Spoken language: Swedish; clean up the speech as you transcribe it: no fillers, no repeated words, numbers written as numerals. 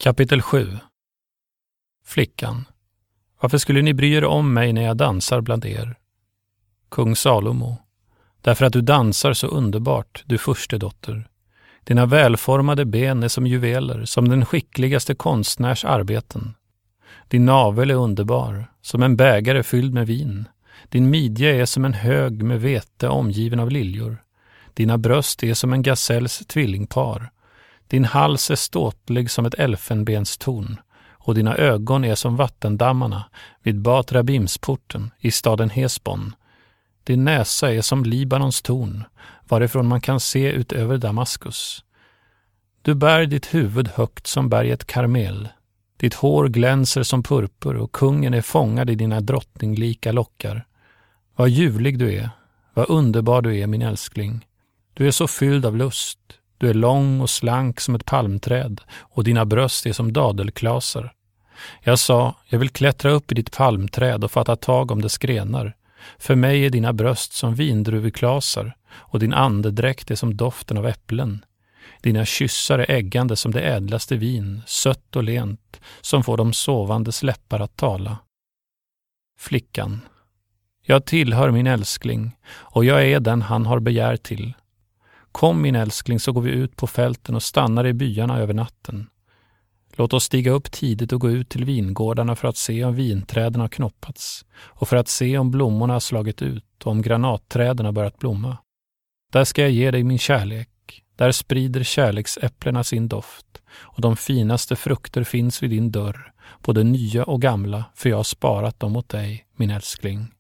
Kapitel 7. Flickan. Varför skulle ni bry er om mig när jag dansar bland er? Kung Salomo. Därför att du dansar så underbart, du furstedotter. Dina välformade ben är som juveler, som den skickligaste konstnärs arbeten. Din navel är underbar, som en bägare fylld med vin. Din midja är som en hög med vete omgiven av liljor. Dina bröst är som en gasells tvillingpar. Din hals är ståtlig som ett elfenbenstorn, och dina ögon är som vattendammarna vid Bat Rabimsporten i staden Hesbon. Din näsa är som Libanons torn, varifrån man kan se ut över Damaskus. Du bär ditt huvud högt som berget Karmel. Ditt hår glänser som purpur och kungen är fångad i dina drottninglika lockar. Vad ljuvlig du är, vad underbar du är, min älskling. Du är så fylld av lust. Du är lång och slank som ett palmträd och dina bröst är som dadelklasar. Jag sa, jag vill klättra upp i ditt palmträd och fatta tag om dess grenar. För mig är dina bröst som vindruveklasar och din andedräkt är som doften av äpplen. Dina kyssar är äggande som det ädlaste vin, sött och lent, som får de sovandes läppar att tala. Flickan. Jag tillhör min älskling och jag är den han har begär till. Kom min älskling, så går vi ut på fälten och stannar i byarna över natten. Låt oss stiga upp tidigt och gå ut till vingårdarna för att se om vinträden har knoppats och för att se om blommorna har slagit ut och om granatträden har börjat blomma. Där ska jag ge dig min kärlek. Där sprider kärleksäpplena sin doft och de finaste frukter finns vid din dörr, både nya och gamla, för jag har sparat dem åt dig, min älskling.